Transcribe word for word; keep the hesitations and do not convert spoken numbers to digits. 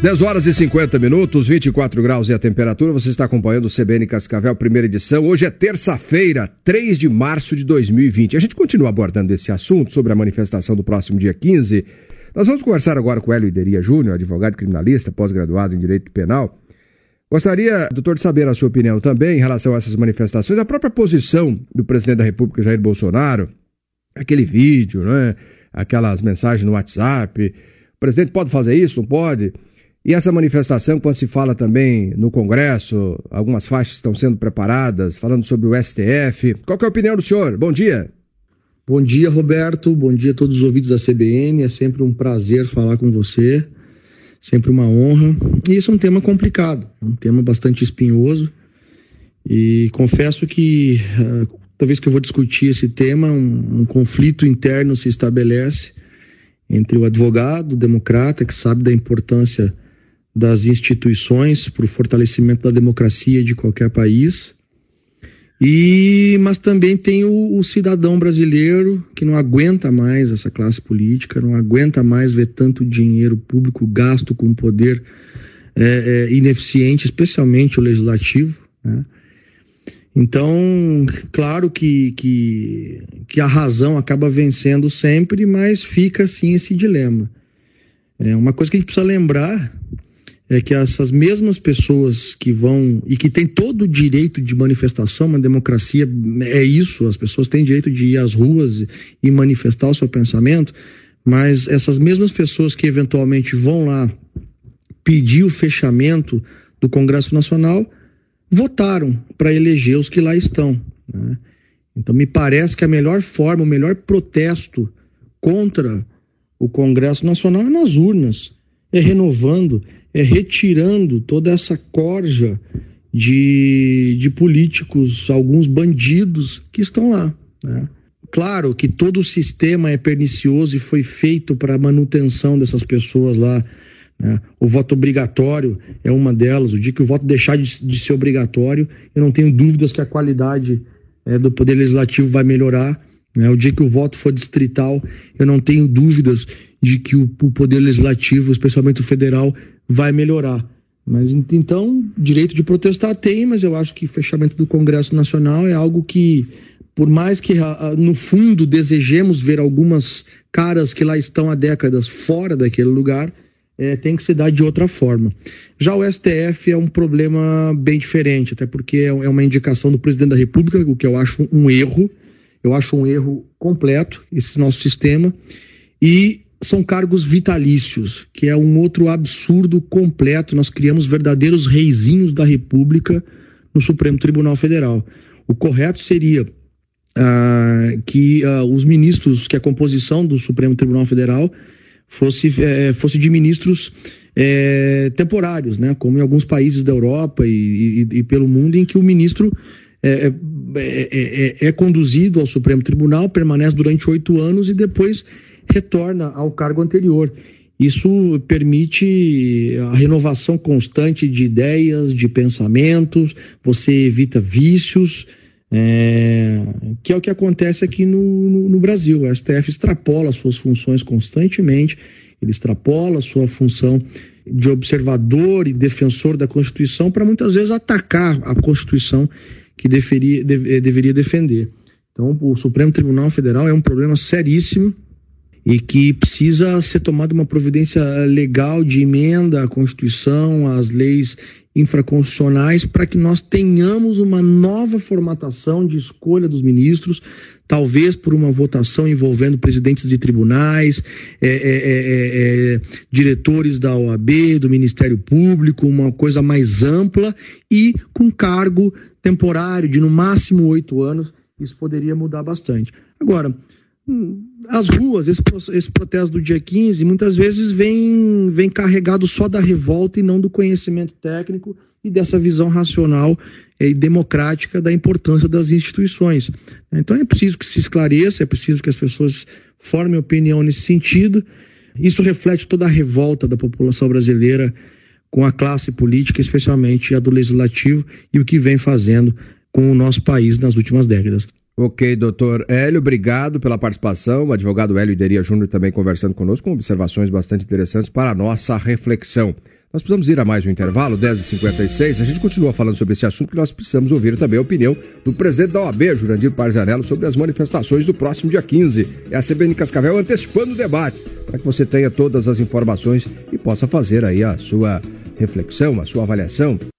dez horas e cinquenta minutos, vinte e quatro graus e a temperatura. Você está acompanhando o C B N Cascavel, primeira edição. Hoje é terça-feira, três de março de dois mil e vinte. A gente continua abordando esse assunto sobre a manifestação do próximo dia quinze. Nós vamos conversar agora com o Hélio Ideria Júnior, advogado criminalista, pós-graduado em Direito Penal. Gostaria, doutor, de saber a sua opinião também em relação a essas manifestações, a própria posição do presidente da República, Jair Bolsonaro, aquele vídeo, né? Aquelas mensagens no WhatsApp. O presidente pode fazer isso, não pode? E essa manifestação, quando se fala também no Congresso, algumas faixas estão sendo preparadas, falando sobre o S T F. Qual que é a opinião do senhor? Bom dia. Bom dia, Roberto. Bom dia a todos os ouvintes da C B N. É sempre um prazer falar com você. Sempre uma honra. E isso é um tema complicado, um tema bastante espinhoso. E confesso que, toda vez que eu vou discutir esse tema, um, um conflito interno se estabelece entre o advogado, o democrata, que sabe da importância das instituições para o fortalecimento da democracia de qualquer país, e mas também tem o, o cidadão brasileiro que não aguenta mais essa classe política, não aguenta mais ver tanto dinheiro público gasto com poder é, é, ineficiente, especialmente o legislativo, né? Então, claro que, que, que a razão acaba vencendo sempre, mas fica assim esse dilema. É uma coisa que a gente precisa lembrar é que essas mesmas pessoas que vão, e que têm todo o direito de manifestação, uma democracia é isso, as pessoas têm direito de ir às ruas e manifestar o seu pensamento, mas essas mesmas pessoas que eventualmente vão lá pedir o fechamento do Congresso Nacional votaram para eleger os que lá estão, né? Então me parece que a melhor forma, o melhor protesto contra o Congresso Nacional é nas urnas, é renovando, é retirando toda essa corja de, de políticos, alguns bandidos que estão lá, né? Claro que todo o sistema é pernicioso e foi feito para a manutenção dessas pessoas lá, né? O voto obrigatório é uma delas. O dia que o voto deixar de, de ser obrigatório, eu não tenho dúvidas que a qualidade é, do Poder Legislativo vai melhorar, né? O dia que o voto for distrital, eu não tenho dúvidas de que o, o Poder Legislativo, especialmente o federal, vai melhorar. Mas então, direito de protestar tem, mas eu acho que fechamento do Congresso Nacional é algo que, por mais que no fundo desejemos ver algumas caras que lá estão há décadas fora daquele lugar, é, tem que se dar de outra forma. Já o S T F é um problema bem diferente, até porque é uma indicação do presidente da República, o que eu acho um erro, eu acho um erro completo, esse nosso sistema, e são cargos vitalícios, que é um outro absurdo completo. Nós criamos verdadeiros reizinhos da República no Supremo Tribunal Federal. O correto seria ah, que ah, os ministros, que a composição do Supremo Tribunal Federal fosse, eh, fosse de ministros eh, temporários, né? Como em alguns países da Europa e, e, e pelo mundo, em que o ministro é, é, é, é conduzido ao Supremo Tribunal, permanece durante oito anos e depois retorna ao cargo anterior. Isso permite a renovação constante de ideias, de pensamentos, você evita vícios, é, que é o que acontece aqui no, no, no Brasil. O S T F extrapola suas funções constantemente, ele extrapola sua função de observador e defensor da Constituição para muitas vezes atacar a Constituição que deveria, deve, deveria defender. Então, o Supremo Tribunal Federal é um problema seríssimo e que precisa ser tomada uma providência legal de emenda à Constituição, às leis infraconstitucionais, para que nós tenhamos uma nova formatação de escolha dos ministros, talvez por uma votação envolvendo presidentes de tribunais, é, é, é, é, diretores da O A B, do Ministério Público, uma coisa mais ampla e com cargo temporário de no máximo oito anos. Isso poderia mudar bastante. Agora, as ruas, esse, esse protesto do dia quinze, muitas vezes vem, vem carregado só da revolta e não do conhecimento técnico e dessa visão racional e democrática da importância das instituições. Então é preciso que se esclareça, é preciso que as pessoas formem opinião nesse sentido. Isso reflete toda a revolta da população brasileira com a classe política, especialmente a do legislativo, e o que vem fazendo com o nosso país nas últimas décadas. Ok, doutor Hélio, obrigado pela participação. O advogado Hélio Ideria Júnior também conversando conosco, com observações bastante interessantes para a nossa reflexão. Nós precisamos ir a mais um intervalo, dez e cinquenta e seis. A gente continua falando sobre esse assunto, porque nós precisamos ouvir também a opinião do presidente da O A B, Jurandir Parzanello, sobre as manifestações do próximo dia quinze. É a C B N Cascavel antecipando o debate, para que você tenha todas as informações e possa fazer aí a sua reflexão, a sua avaliação